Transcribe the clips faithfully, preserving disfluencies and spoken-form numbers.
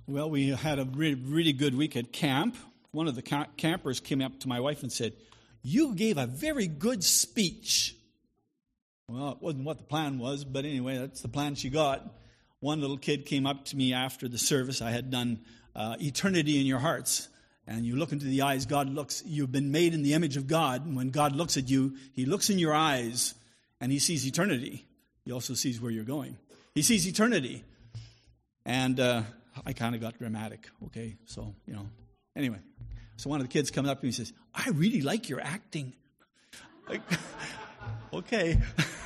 Well, we had a really, really good week at camp. One of the ca- campers came up to my wife and said, "You gave a very good speech." Well, it wasn't what the plan was, but anyway, that's the plan she got. One little kid came up to me after the service. I had done uh, Eternity in Your Hearts. And you look into the eyes, God looks, you've been made in the image of God. And when God looks at you, he looks in your eyes and he sees eternity. He also sees where you're going. He sees eternity. And uh, I kind of got dramatic, okay? So, you know, anyway. So one of the kids comes up to me and says, "I really like your acting." Like, okay.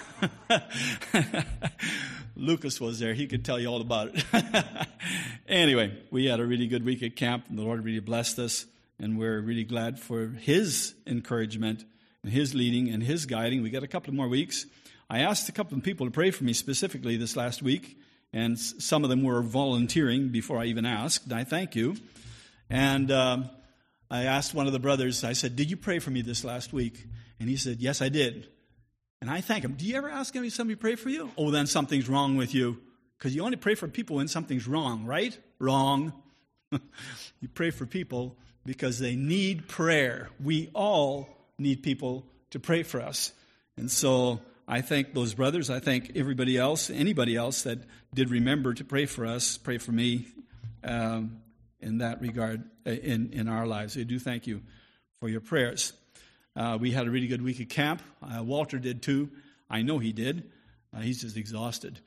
Lucas was there. He could tell you all about it. Anyway, we had a really good week at camp, and the Lord really blessed us, and we're really glad for his encouragement and his leading and his guiding. We got a couple of more weeks. I asked a couple of people to pray for me specifically this last week, and some of them were volunteering before I even asked, and I thank you. And um, I asked one of the brothers, I said, "Did you pray for me this last week?" And he said, "Yes, I did." And I thank him. Do you ever ask somebody to pray for you? Oh, then something's wrong with you. Because you only pray for people when something's wrong, right? Wrong. You pray for people because they need prayer. We all need people to pray for us. And so I thank those brothers. I thank everybody else, anybody else that did remember to pray for us, pray for me um, in that regard in, in our lives. I do thank you for your prayers. Uh, we had a really good week at camp. Uh, Walter did too. I know he did. Uh, he's just exhausted.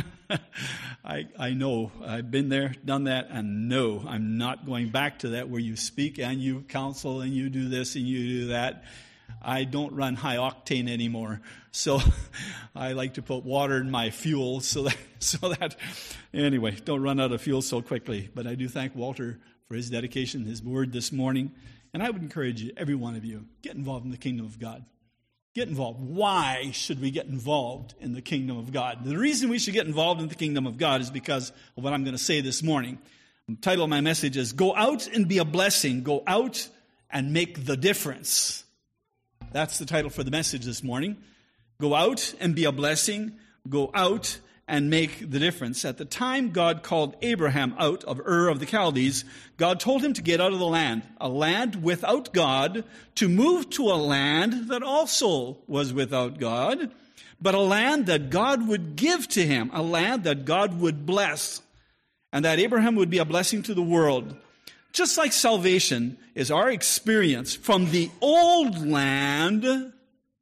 I I know. I've been there, done that, and no, I'm not going back to that where you speak and you counsel and you do this and you do that. I don't run high octane anymore. So I like to put water in my fuel so that, so that, anyway, don't run out of fuel so quickly. But I do thank Walter for his dedication, his word this morning. And I would encourage you, every one of you, get involved in the kingdom of God. Get involved. Why should we get involved in the kingdom of God? The reason we should get involved in the kingdom of God is because of what I'm going to say this morning. The title of my message is, "Go out and be a blessing. Go out and make the difference." That's the title for the message this morning. Go out and be a blessing. Go out and make the difference. At the time God called Abraham out of Ur of the Chaldees, God told him to get out of the land, a land without God, to move to a land that also was without God, but a land that God would give to him, a land that God would bless, and that Abraham would be a blessing to the world. Just like salvation is our experience from the old land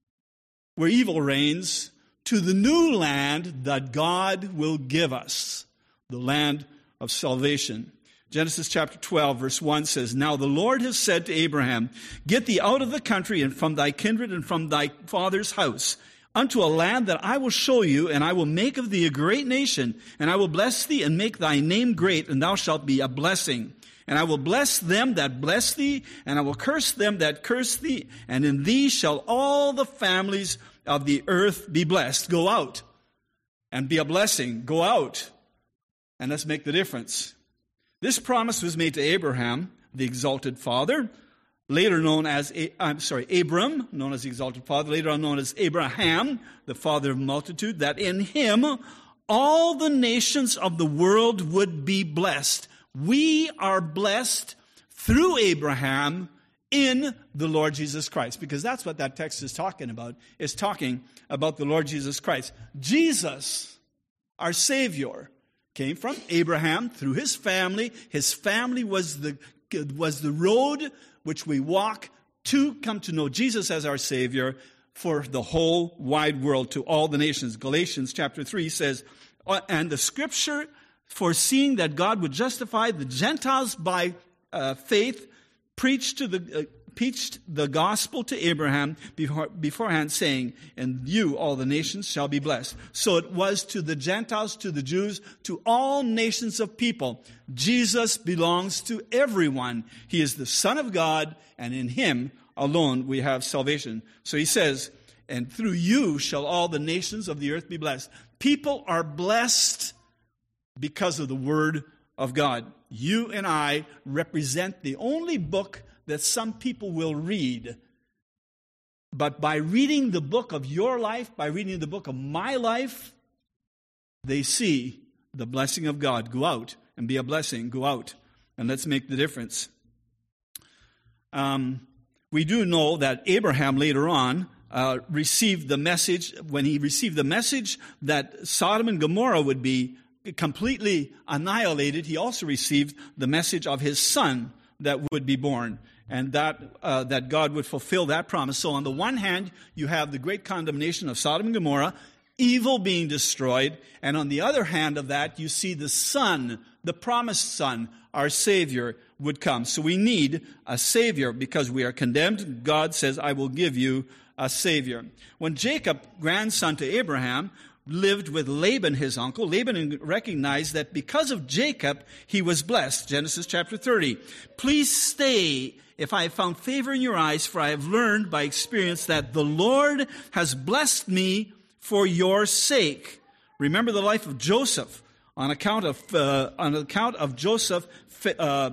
where evil reigns to the new land that God will give us, the land of salvation. Genesis chapter twelve, verse one says, "Now the Lord has said to Abraham, Get thee out of the country and from thy kindred and from thy father's house, unto a land that I will show you, and I will make of thee a great nation, and I will bless thee and make thy name great, and thou shalt be a blessing. And I will bless them that bless thee, and I will curse them that curse thee, and in thee shall all the families of the earth be blessed." Go out and be a blessing. Go out and let's make the difference. This promise was made to Abraham, the exalted father, later known as, I'm sorry, Abram, known as the exalted father, later on known as Abraham, the father of multitude, that in him all the nations of the world would be blessed. We are blessed through Abraham in the Lord Jesus Christ, because that's what that text is talking about. It's talking about the Lord Jesus Christ. Jesus, our Savior, came from Abraham through his family. His family was the was the road which we walk to come to know Jesus as our Savior for the whole wide world, to all the nations. Galatians chapter three says, "And the Scripture, foreseeing that God would justify the Gentiles by uh, faith, preached to the uh, preached the gospel to Abraham before, beforehand, saying, And you, all the nations, shall be blessed." So it was to the Gentiles, to the Jews, to all nations of people. Jesus belongs to everyone. He is the Son of God, and in him alone we have salvation. So he says, "And through you shall all the nations of the earth be blessed." People are blessed because of the Word of God. You and I represent the only book that some people will read. But by reading the book of your life, by reading the book of my life, they see the blessing of God. Go out and be a blessing. Go out and let's make the difference. Um, we do know that Abraham later on uh, received the message, when he received the message that Sodom and Gomorrah would be completely annihilated, he also received the message of his son that would be born, and that uh, that God would fulfill that promise. So on the one hand, you have the great condemnation of Sodom and Gomorrah, evil being destroyed, and on the other hand of that, you see the Son, the promised Son, our Savior, would come. So we need a Savior because we are condemned. God says, I will give you a Savior. When Jacob, grandson to Abraham, lived with Laban, his uncle, Laban recognized that because of Jacob, he was blessed. Genesis chapter thirty. Please stay if I have found favor in your eyes, for I have learned by experience that the Lord has blessed me for your sake. Remember the life of Joseph. On account of uh, on account of Joseph, uh,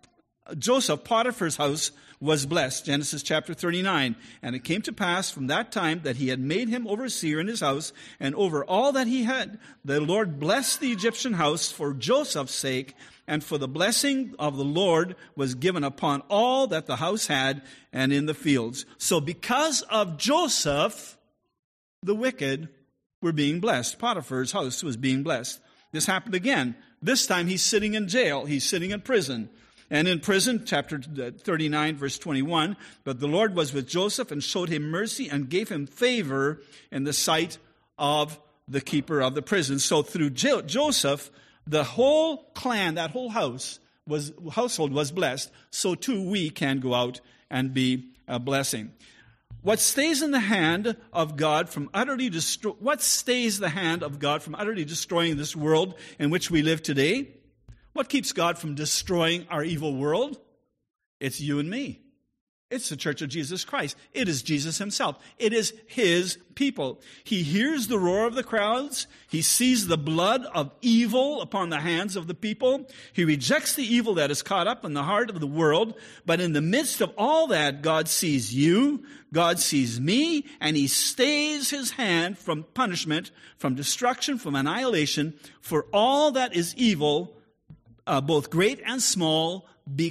Joseph, Potiphar's house was blessed. Genesis chapter thirty-nine. And it came to pass from that time that he had made him overseer in his house, and over all that he had, the Lord blessed the Egyptian house for Joseph's sake, and for the blessing of the Lord was given upon all that the house had and in the fields. So because of Joseph, the wicked were being blessed. Potiphar's house was being blessed. This happened again. This time he's sitting in jail. He's sitting in prison. And in prison, chapter thirty-nine, verse twenty-one, but the Lord was with Joseph and showed him mercy and gave him favor in the sight of the keeper of the prison. So through Jo- Joseph, the whole clan, that whole house, was household was blessed. So too we can go out and be a blessing. What stays in the hand of God from utterly destroy, what stays the hand of God from utterly destroying this world in which we live today? What keeps God from destroying our evil world? It's you and me. It's the Church of Jesus Christ. It is Jesus himself. It is his people. He hears the roar of the crowds. He sees the blood of evil upon the hands of the people. He rejects the evil that is caught up in the heart of the world. But in the midst of all that, God sees you, God sees me, and he stays his hand from punishment, from destruction, from annihilation, for all that is evil, uh, both great and small,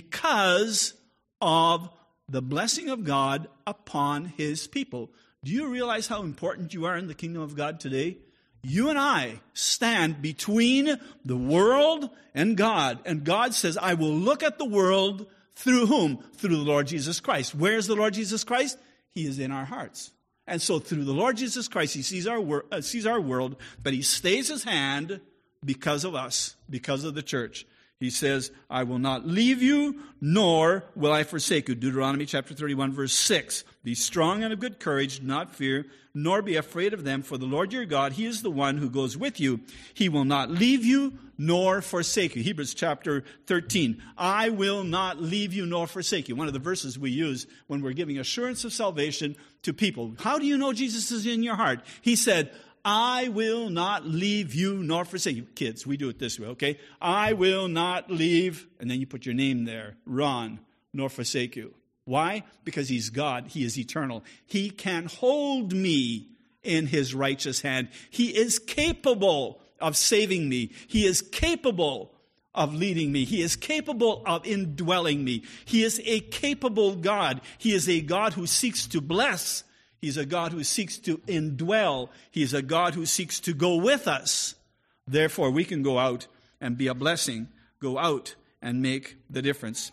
because of the blessing of God upon his people. Do you realize how important you are in the kingdom of God today? You and I stand between the world and God. And God says, I will look at the world through whom? Through the Lord Jesus Christ. Where is the Lord Jesus Christ? He is in our hearts. And so through the Lord Jesus Christ, he sees our, wor- uh, sees our world, but he stays his hand because of us, because of the church. He says, I will not leave you, nor will I forsake you. Deuteronomy chapter thirty-one, verse six. Be strong and of good courage, do not fear, nor be afraid of them, for the Lord your God, he is the one who goes with you. He will not leave you, nor forsake you. Hebrews chapter thirteen. I will not leave you, nor forsake you. One of the verses we use when we're giving assurance of salvation to people. How do you know Jesus is in your heart? He said, I will not leave you nor forsake you. Kids, we do it this way, okay? I will not leave, and then you put your name there, Ron, nor forsake you. Why? Because he's God. He is eternal. He can hold me in his righteous hand. He is capable of saving me. He is capable of leading me. He is capable of indwelling me. He is a capable God. He is a God who seeks to bless. He's a God who seeks to indwell. He's a God who seeks to go with us. Therefore, we can go out and be a blessing. Go out and make the difference.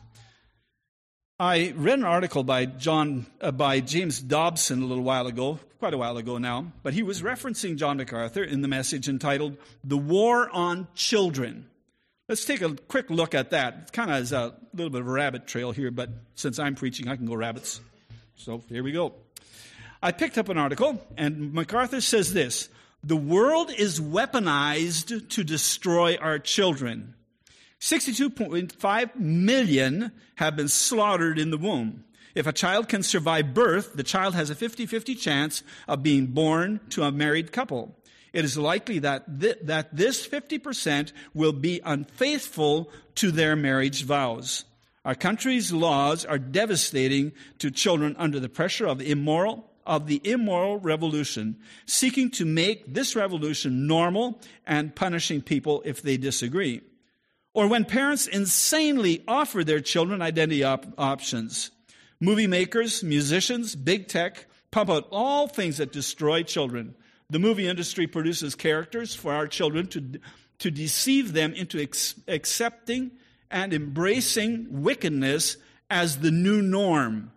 I read an article by John, uh, by James Dobson a little while ago, quite a while ago now, but he was referencing John MacArthur in the message entitled, The War on Children. Let's take a quick look at that. It kind of is a little bit of a rabbit trail here, but since I'm preaching, I can go rabbits. So here we go. I picked up an article, and MacArthur says this, the world is weaponized to destroy our children. sixty-two point five million have been slaughtered in the womb. If a child can survive birth, the child has a fifty-fifty chance of being born to a married couple. It is likely that th- that this fifty percent will be unfaithful to their marriage vows. Our country's laws are devastating to children under the pressure of immoral of the immoral revolution, seeking to make this revolution normal and punishing people if they disagree. Or when parents insanely offer their children identity op- options. Movie makers, musicians, big tech pump out all things that destroy children. The movie industry produces characters for our children to, to deceive them into ex- accepting and embracing wickedness as the new norm.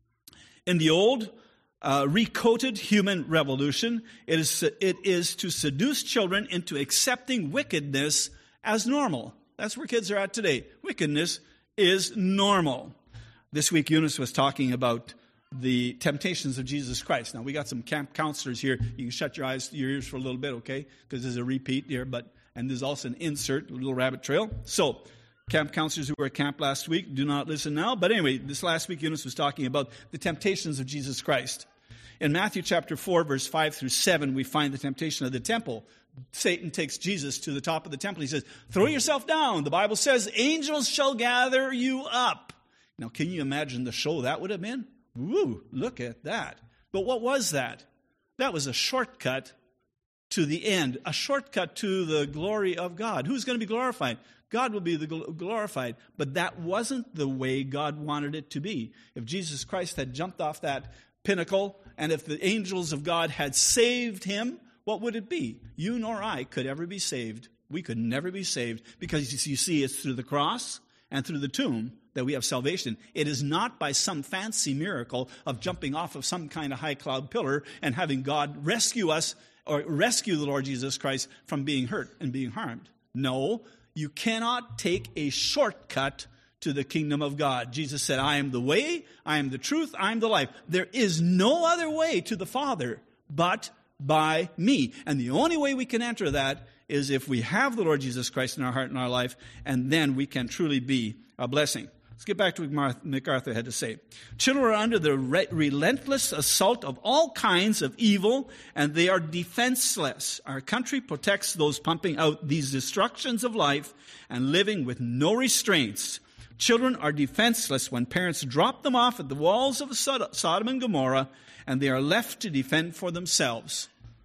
In the old, uh, recoded human revolution, it is, it is to seduce children into accepting wickedness as normal. That's where kids are at today. Wickedness is normal. This week, Eunice was talking about the temptations of Jesus Christ. Now, we got some camp counselors here. You can shut your eyes, your ears for a little bit, okay? Because there's a repeat here, but and there's also an insert, a little rabbit trail. So, camp counselors who were at camp last week, do not listen now. But anyway, this last week, Eunice was talking about the temptations of Jesus Christ. In Matthew chapter four, verse five through seven, we find the temptation of the temple. Satan takes Jesus to the top of the temple. He says, throw yourself down. The Bible says, angels shall gather you up. Now, can you imagine the show that would have been? Woo, look at that. But what was that? That was a shortcut to the end, a shortcut to the glory of God. Who's going to be glorified? God will be the glorified. But that wasn't the way God wanted it to be. If Jesus Christ had jumped off that pinnacle, and if the angels of God had saved him, what would it be? You nor I could ever be saved. We could never be saved because you see it's through the cross and through the tomb that we have salvation. It is not by some fancy miracle of jumping off of some kind of high cloud pillar and having God rescue us or rescue the Lord Jesus Christ from being hurt and being harmed. No, you cannot take a shortcut to the kingdom of God. Jesus said, I am the way, I am the truth, I am the life. There is no other way to the Father but by me. And the only way we can enter that is if we have the Lord Jesus Christ in our heart and our life, and then we can truly be a blessing. Let's get back to what MacArthur had to say. Children are under the re- relentless assault of all kinds of evil, and they are defenseless. Our country protects those pumping out these destructions of life and living with no restraints. Children are defenseless when parents drop them off at the walls of Sodom and Gomorrah, and they are left to defend for themselves.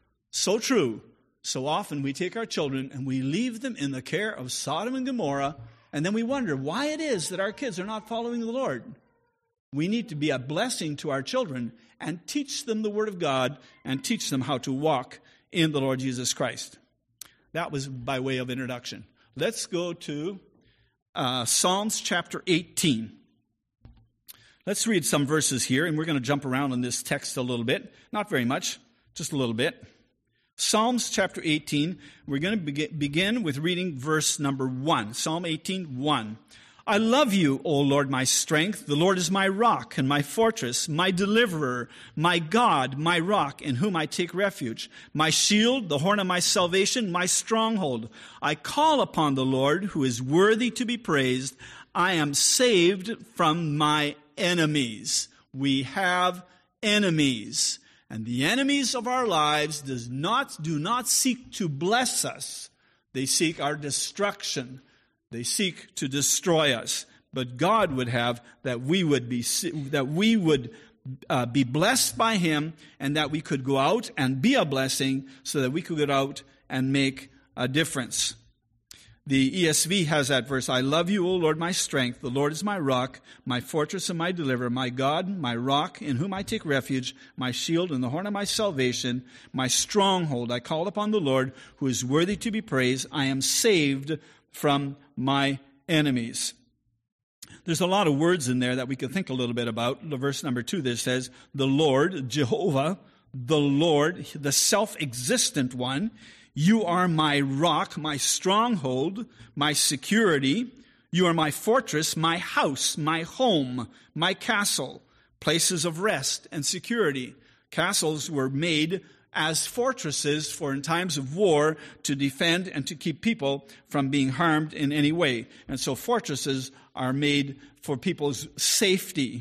So true. So often we take our children and we leave them in the care of Sodom and Gomorrah, and then we wonder why it is that our kids are not following the Lord. We need to be a blessing to our children and teach them the Word of God and teach them how to walk in the Lord Jesus Christ. That was by way of introduction. Let's go to uh, Psalms chapter eighteen. Let's read some verses here, and we're going to jump around in this text a little bit. Not very much, just a little bit. Psalms chapter eighteen, we're going to begin with reading verse number one. Psalm eighteen, one. I love you, O Lord, my strength. The Lord is my rock and my fortress, my deliverer, my God, my rock, in whom I take refuge, my shield, the horn of my salvation, my stronghold. I call upon the Lord, who is worthy to be praised. I am saved from my enemies. We have enemies. And the enemies of our lives does not, do not seek to bless us. They seek our destruction. They seek to destroy us. But God would have that we would be that we would uh, be blessed by Him, and that we could go out and be a blessing, so that we could go out and make a difference. The E S V has that verse, I love you, O Lord, my strength. The Lord is my rock, my fortress and my deliverer, my God, my rock, in whom I take refuge, my shield and the horn of my salvation, my stronghold. I call upon the Lord, who is worthy to be praised. I am saved from my enemies. There's a lot of words in there that we could think a little bit about. The verse number two there says, the Lord, Jehovah, the Lord, the self-existent one. You are my rock, my stronghold, my security. You are my fortress, my house, my home, my castle, places of rest and security. Castles were made as fortresses for in times of war to defend and to keep people from being harmed in any way. And so fortresses are made for people's safety.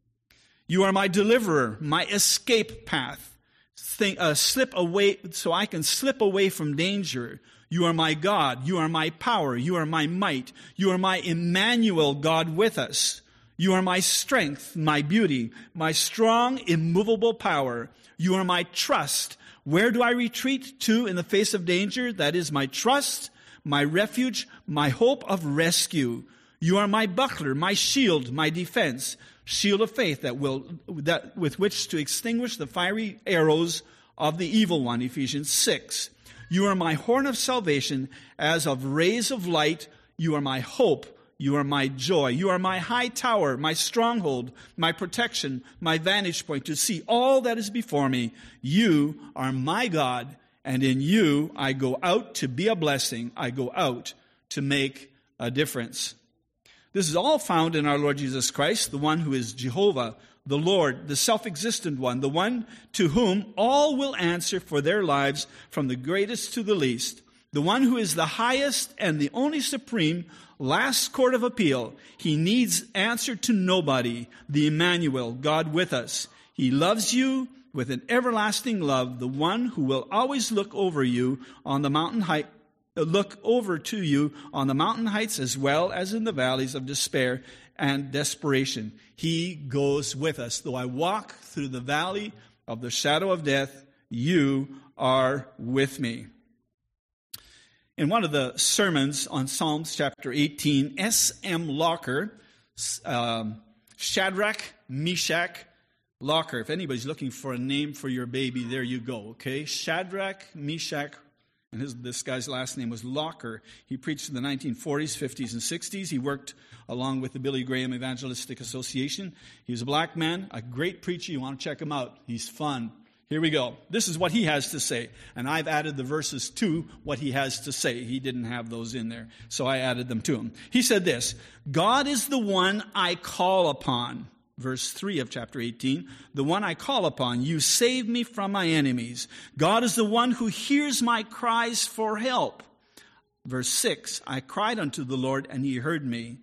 You are my deliverer, my escape path. Think, uh, slip away, so I can slip away from danger. You are my God. You are my power. You are my might. You are my Emmanuel, God with us. You are my strength, my beauty, my strong, immovable power. You are my trust. Where do I retreat to in the face of danger? That is my trust, my refuge, my hope of rescue. You are my buckler, my shield, my defense, shield of faith that will that with which to extinguish the fiery arrows of the evil one, Ephesians six. You are my horn of salvation, as of rays of light. You are my hope. You are my joy. You are my high tower, my stronghold, my protection, my vantage point to see all that is before me. You are my God, and in you I go out to be a blessing. I go out to make a difference. This is all found in our Lord Jesus Christ, the one who is Jehovah, the Lord, the self-existent one, the one to whom all will answer for their lives from the greatest to the least, the one who is the highest and the only supreme last court of appeal. He needs answer to nobody, the Emmanuel, God with us. He loves you with an everlasting love, the one who will always look over you on the mountain height, look over to you on the mountain heights as well as in the valleys of despair and desperation. He goes with us. Though I walk through the valley of the shadow of death, you are with me. In one of the sermons on Psalms chapter eighteen, S M Locker, um, Shadrach, Meshach, Locker. If anybody's looking for a name for your baby, there you go, okay? Shadrach, Meshach, and his, this guy's last name was Locker. He preached in the nineteen forties, fifties, and sixties. He worked along with the Billy Graham Evangelistic Association. He was a black man, a great preacher. You want to check him out. He's fun. Here we go. This is what he has to say. And I've added the verses to what he has to say. He didn't have those in there, so I added them to him. He said this, God is the one I call upon. Verse three of chapter eighteen, the one I call upon, you save me from my enemies. God is the one who hears my cries for help. Verse six, I cried unto the Lord, and he heard me.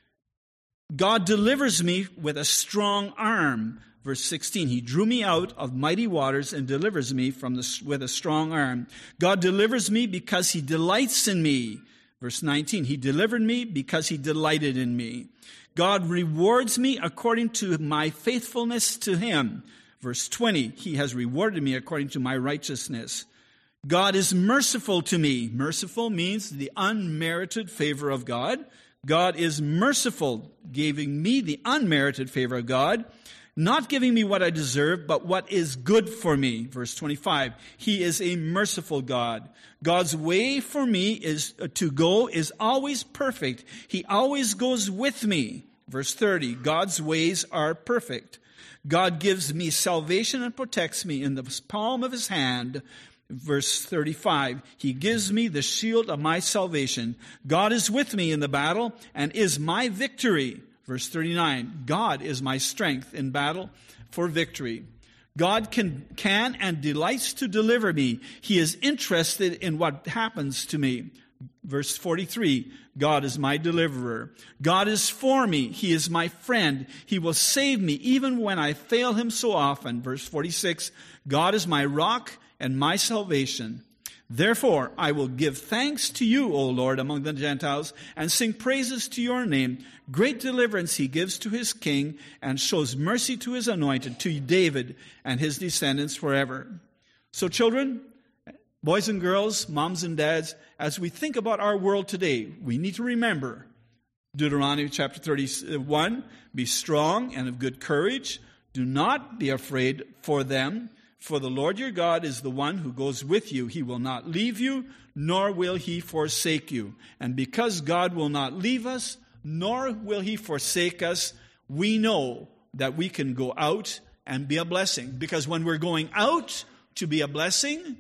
God delivers me with a strong arm. Verse sixteen, he drew me out of mighty waters and delivers me from the, with a strong arm. God delivers me because he delights in me. Verse nineteen, he delivered me because he delighted in me. God rewards me according to my faithfulness to him. Verse twenty, he has rewarded me according to my righteousness. God is merciful to me. Merciful means the unmerited favor of God. God is merciful, giving me the unmerited favor of God, not giving me what I deserve, but what is good for me. Verse twenty-five, he is a merciful God. God's way for me is to go is always perfect. He always goes with me. Verse thirty, God's ways are perfect. God gives me salvation and protects me in the palm of his hand. Verse thirty-five, he gives me the shield of my salvation. God is with me in the battle and is my victory. Verse thirty-nine, God is my strength in battle for victory. God can, can and delights to deliver me. He is interested in what happens to me. Verse forty-three, God is my deliverer. God is for me. He is my friend. He will save me even when I fail him so often. Verse forty-six, God is my rock and my salvation. Therefore, I will give thanks to you, O Lord, among the Gentiles, and sing praises to your name. Great deliverance he gives to his king, and shows mercy to his anointed, to David and his descendants forever. So children, boys and girls, moms and dads, as we think about our world today, we need to remember Deuteronomy chapter thirty-one, be strong and of good courage. Do not be afraid for them. For the Lord your God is the one who goes with you. He will not leave you, nor will he forsake you. And because God will not leave us, nor will he forsake us, we know that we can go out and be a blessing. Because when we're going out to be a blessing,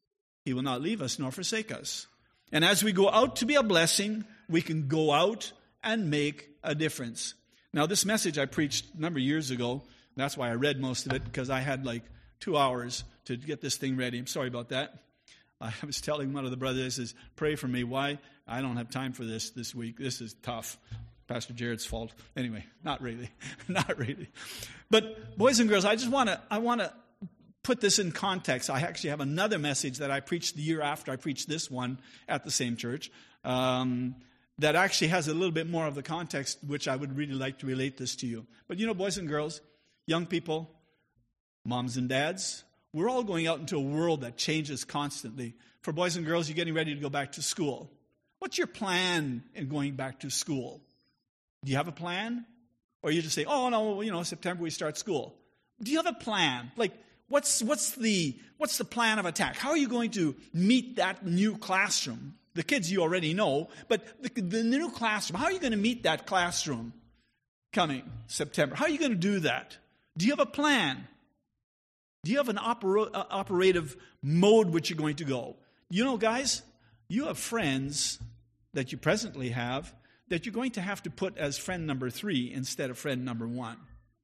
he will not leave us nor forsake us. And as we go out to be a blessing, we can go out and make a difference. Now, this message I preached a number of years ago. That's why I read most of it, because I had like two hours to get this thing ready. I'm sorry about that. I was telling one of the brothers, I says, pray for me. Why? I don't have time for this this week. This is tough. Pastor Jared's fault. Anyway, not really. Not really. But boys and girls, I just want to I want to put this in context. I actually have another message that I preached the year after I preached this one at the same church um, that actually has a little bit more of the context, which I would really like to relate this to you. But you know, boys and girls, young people, moms and dads, we're all going out into a world that changes constantly. For boys and girls, you're getting ready to go back to school. What's your plan in going back to school? Do you have a plan? Or you just say, oh, no, you know, September we start school. Do you have a plan? Like, what's what's the what's the plan of attack? How are you going to meet that new classroom? The kids you already know, but the, the new classroom, how are you going to meet that classroom coming September? How are you going to do that? Do you have a plan? Do you have an opera, uh, operative mode which you're going to go? You know, guys, you have friends that you presently have that you're going to have to put as friend number three instead of friend number one.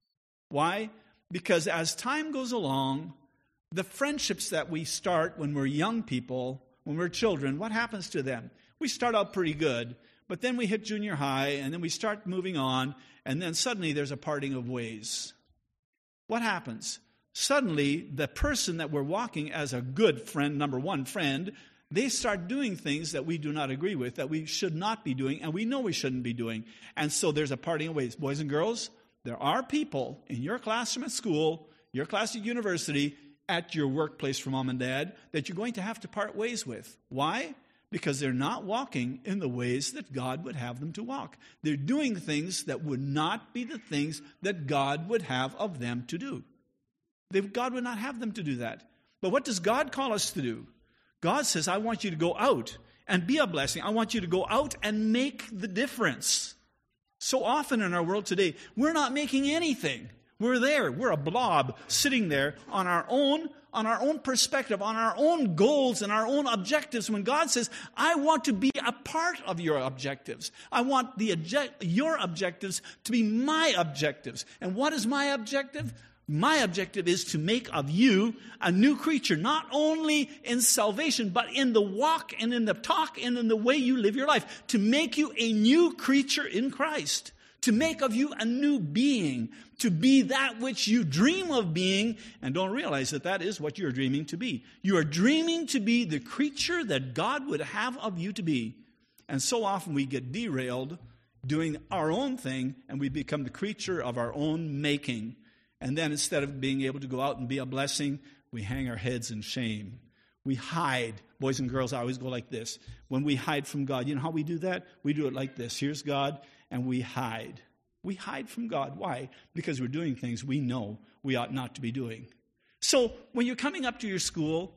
Why? Because as time goes along, the friendships that we start when we're young people, when we're children, what happens to them? We start out pretty good, but then we hit junior high, and then we start moving on, and then suddenly there's a parting of ways. What happens? Suddenly, the person that we're walking as a good friend, number one friend, they start doing things that we do not agree with, that we should not be doing, and we know we shouldn't be doing. And so there's a parting of ways. Boys and girls, there are people in your classroom at school, your class at university, at your workplace for mom and dad, that you're going to have to part ways with. Why? Because they're not walking in the ways that God would have them to walk. They're doing things that would not be the things that God would have of them to do. They, God would not have them to do that. But what does God call us to do? God says, I want you to go out and be a blessing. I want you to go out and make the difference. So often in our world today, we're not making anything. We're there. We're a blob sitting there on our own, on our own perspective, on our own goals and our own objectives. When God says, I want to be a part of your objectives. I want the object, your objectives to be my objectives. And what is my objective? My objective is to make of you a new creature, not only in salvation, but in the walk and in the talk and in the way you live your life. To make you a new creature in Christ. To make of you a new being. To be that which you dream of being and don't realize that that is what you're dreaming to be. You are dreaming to be the creature that God would have of you to be. And so often we get derailed doing our own thing and we become the creature of our own making. And then instead of being able to go out and be a blessing, we hang our heads in shame. We hide. Boys and girls, I always go like this. When we hide from God, you know how we do that? We do it like this. Here's God, and we hide. We hide from God. Why? Because we're doing things we know we ought not to be doing. So when you're coming up to your school,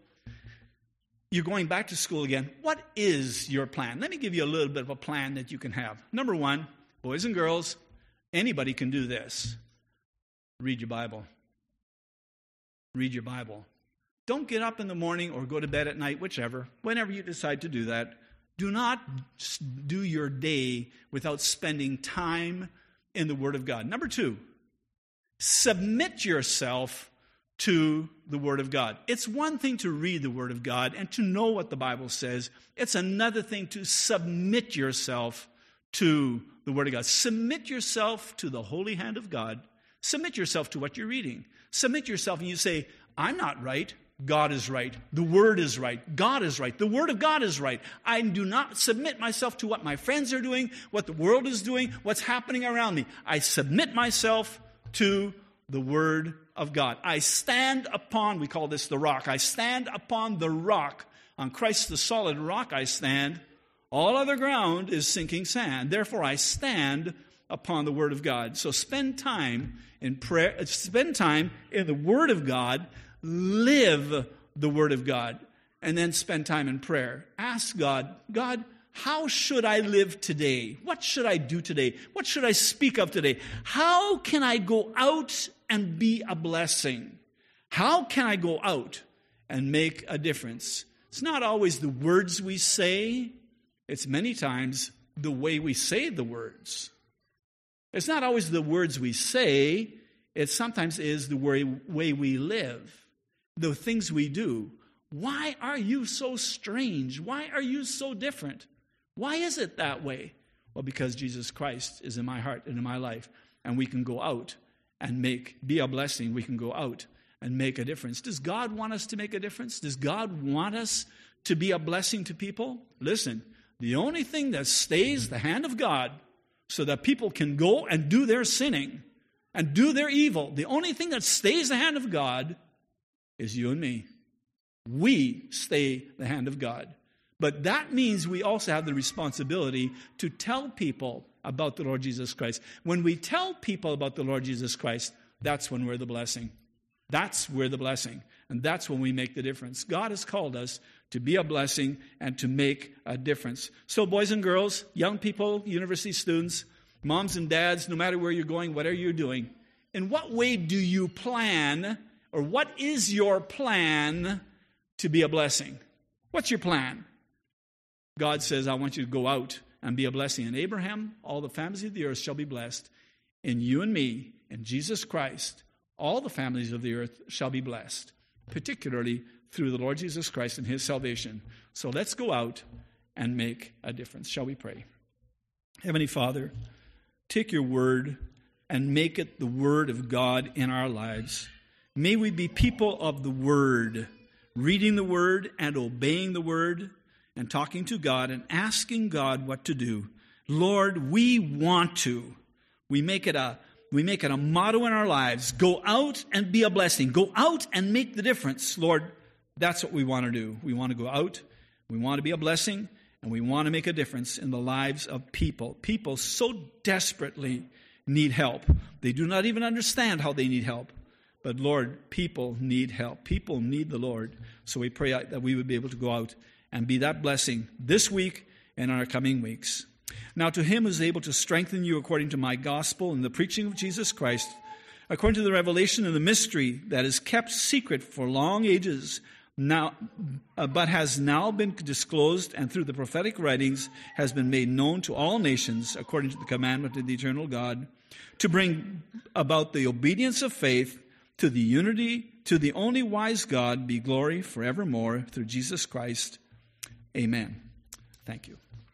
you're going back to school again, what is your plan? Let me give you a little bit of a plan that you can have. Number one, boys and girls, anybody can do this. Read your Bible. Read your Bible. Don't get up in the morning or go to bed at night, whichever, whenever you decide to do that. Do not do your day without spending time in the Word of God. Number two, submit yourself to the Word of God. It's one thing to read the Word of God and to know what the Bible says. It's another thing to submit yourself to the Word of God. Submit yourself to the holy hand of God. Submit yourself to what you're reading. Submit yourself and you say, I'm not right. God is right. The Word is right. God is right. The Word of God is right. I do not submit myself to what my friends are doing, what the world is doing, what's happening around me. I submit myself to the Word of God. I stand upon, we call this the rock. I stand upon the rock. On Christ the solid rock I stand. All other ground is sinking sand. Therefore I stand upon the Word of God. So spend time in prayer, spend time in the Word of God, live the Word of God, and then spend time in prayer. Ask God, God, how should I live today? What should I do today? What should I speak of today? How can I go out and be a blessing? How can I go out and make a difference? It's not always the words we say. It's many times the way we say the words. It's not always the words we say. It sometimes is the way, way we live, the things we do. Why are you so strange? Why are you so different? Why is it that way? Well, because Jesus Christ is in my heart and in my life, and we can go out and make, be a blessing. We can go out and make a difference. Does God want us to make a difference? Does God want us to be a blessing to people? Listen, the only thing that stays the hand of God so that people can go and do their sinning and do their evil, the only thing that stays the hand of God is you and me. We stay the hand of God. But that means we also have the responsibility to tell people about the Lord Jesus Christ. When we tell people about the Lord Jesus Christ, that's when we're the blessing. That's where the blessing. And that's when we make the difference. God has called us to be a blessing and to make a difference. So boys and girls, young people, university students, moms and dads, no matter where you're going, whatever you're doing, in what way do you plan, or what is your plan to be a blessing? What's your plan? God says, I want you to go out and be a blessing. In Abraham, all the families of the earth shall be blessed. In you and me, in Jesus Christ, all the families of the earth shall be blessed, particularly through the Lord Jesus Christ and his salvation. So let's go out and make a difference. Shall we pray? Heavenly Father, take your word and make it the word of God in our lives. May we be people of the word, reading the word and obeying the word and talking to God and asking God what to do. Lord, we want to. We make it a we make it a motto in our lives. Go out and be a blessing. Go out and make the difference. Lord, that's what we want to do. We want to go out. We want to be a blessing. And we want to make a difference in the lives of people. People so desperately need help. They do not even understand how they need help. But Lord, people need help. People need the Lord. So we pray that we would be able to go out and be that blessing this week and in our coming weeks. Now to him who is able to strengthen you according to my gospel and the preaching of Jesus Christ, according to the revelation of the mystery that is kept secret for long ages, now, uh, but has now been disclosed and through the prophetic writings has been made known to all nations according to the commandment of the eternal God, to bring about the obedience of faith to the unity, to the only wise God, be glory forevermore through Jesus Christ. Amen. Thank you.